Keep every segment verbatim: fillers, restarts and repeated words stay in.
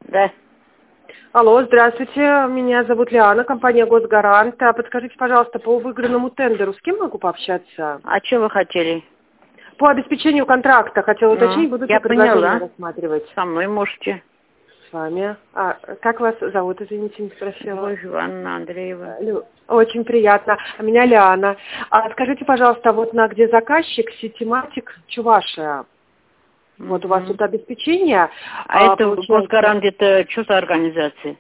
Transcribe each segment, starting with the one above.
Да. Алло, здравствуйте, меня зовут Лиана, компания «Госгарант». А подскажите, пожалуйста, по выигранному тендеру с кем могу пообщаться? А что вы хотели? По обеспечению контракта хотела уточнить, Ну, будут ли я предложения поняла. рассматривать? Со мной можете. С вами. А как вас зовут, извините, не спросила? Любовь Ивановна Андреева. Лю- Очень приятно. А меня Лиана. А скажите, пожалуйста, вот на где заказчик, Ситиматик, Чувашия. Вот у вас Мгм. тут обеспечение. А, а, это получается, Госгарант, это что за организация?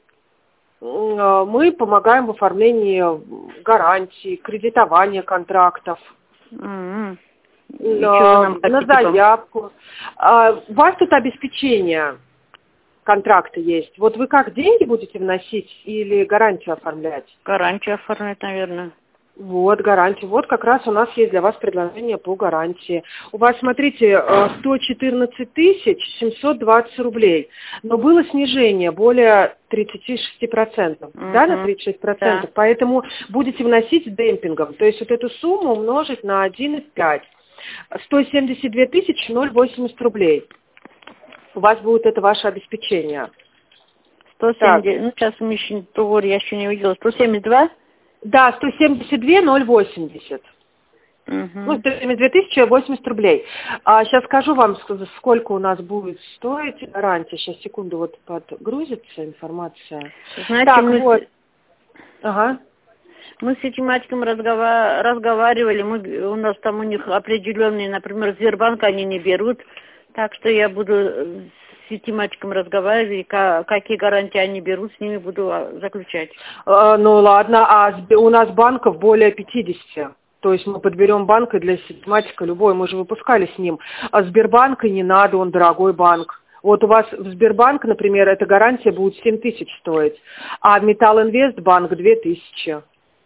м, Мы помогаем в оформлении гарантий, кредитования контрактов. М-м. И что вы На, нам на хотите пом- заявку. А, у вас тут обеспечение контракта есть. Вот вы как, деньги будете вносить или гарантию оформлять? Гарантию оформить, наверное. Вот, гарантия. Вот как раз у нас есть для вас предложение по гарантии. У вас, смотрите, э, сто четырнадцать тысяч семьсот двадцать рублей. Но было снижение более тридцати шести процентов. Да, на Мгм. тридцать шесть Да. процентов. Поэтому будете вносить демпингом. То есть вот эту сумму умножить на один и пять. сто семьдесят две тысячи восемьдесят рублей. У вас будет это ваше обеспечение. сто Так, семьдесят, ну сейчас мы еще, договор я еще не увидела. сто семьдесят два? да, сто семьдесят два восемьдесят. Ну, Угу. сто семьдесят две тысячи восемьдесят рублей. А сейчас скажу вам, ск- сколько у нас будет стоить гарантия. Сейчас, секунду, вот подгрузится информация. Знаете, Так, мы вот. с, Ага. мы с этим мальчиком разгова- разговаривали, мы, у нас там у них определенные, например, Сбербанк они не берут, так что я буду э, с этим мальчиком разговаривать, ка- какие гарантии они берут, с ними буду а, заключать. Э, ну, ладно, а Сб- у нас банков более пятидесяти. То есть мы подберем банк и для систематика любой. Мы же выпускали с ним. А Сбербанка не надо, он дорогой банк. Вот у вас в Сбербанк, например, эта гарантия будет семь тысяч стоить, а Металлинвестбанк две тысячи.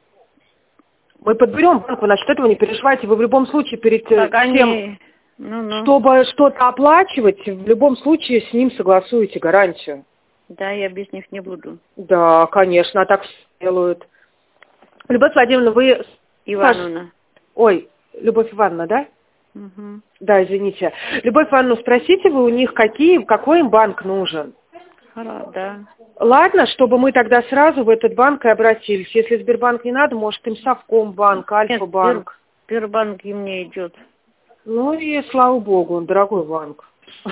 Мы подберем банк, вы насчет этого не переживайте. Вы в любом случае перед э, Так тем, они, ну-ну, чтобы что-то оплачивать, в любом случае с ним согласуете гарантию. да, я без них не буду. Да, конечно, а так все делают. Любовь Владимировна, вы... Ивановна. Ой, Любовь Ивановна, да? Угу. Да, извините. Любовь Ивановна, спросите вы у них, какие, какой им банк нужен. Хорошо, да. Ладно, чтобы мы тогда сразу в этот банк и обратились. Если Сбербанк не надо, может им Совкомбанк, Нет, Сбер, Альфа-банк. Сбербанк и мне идет. Ну и слава богу, он дорогой банк.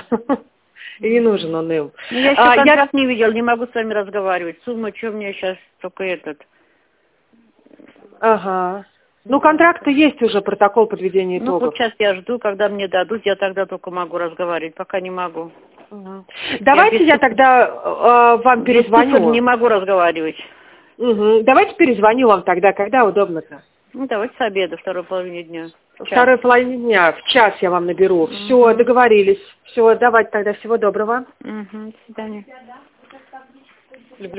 И не нужен он им. Ну, я еще А, я... контракт не видел, не могу с вами разговаривать. Сумма, что мне сейчас только этот. Ага. Ну, контракты есть уже, протокол подведения Ну, вот итогов. сейчас я жду, когда мне дадут, я тогда только могу разговаривать, пока не могу. Ага. Давайте без я цифр- тогда э, вам Без цифр перезвоню. не могу разговаривать. Угу. Давайте перезвоню вам тогда, когда удобно-то. Ну, давайте с обеда, второй половине дня. Во В час. второй половине дня, в час я вам наберу. Все, Мгм. договорились. Все, давайте тогда, всего доброго. Угу, до свидания.